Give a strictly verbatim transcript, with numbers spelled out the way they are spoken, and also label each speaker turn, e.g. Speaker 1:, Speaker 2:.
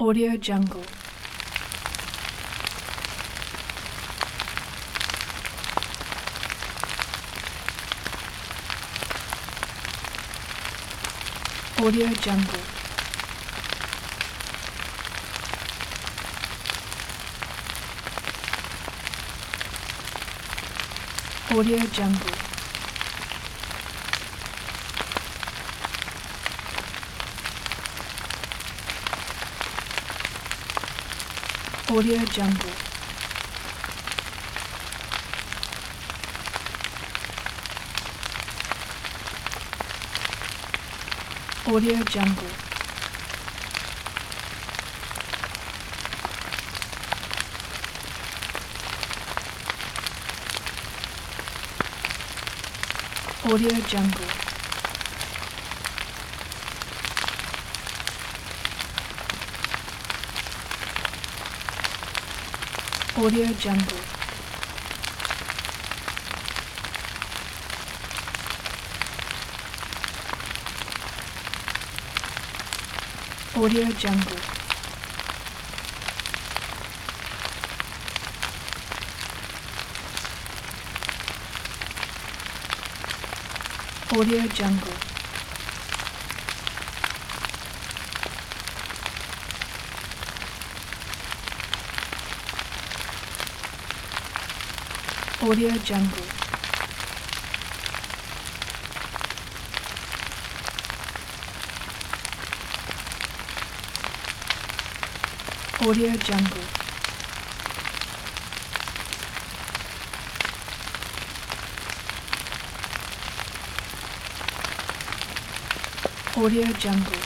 Speaker 1: Audio Jungle. Audio Jungle. Audio Jungle. Audio Jungle. Audio Jungle. Audio Jungle. Audio Jungle. Audio Jungle. Audio Jungle. Audio Jungle. Audio Jungle. Audio Jungle.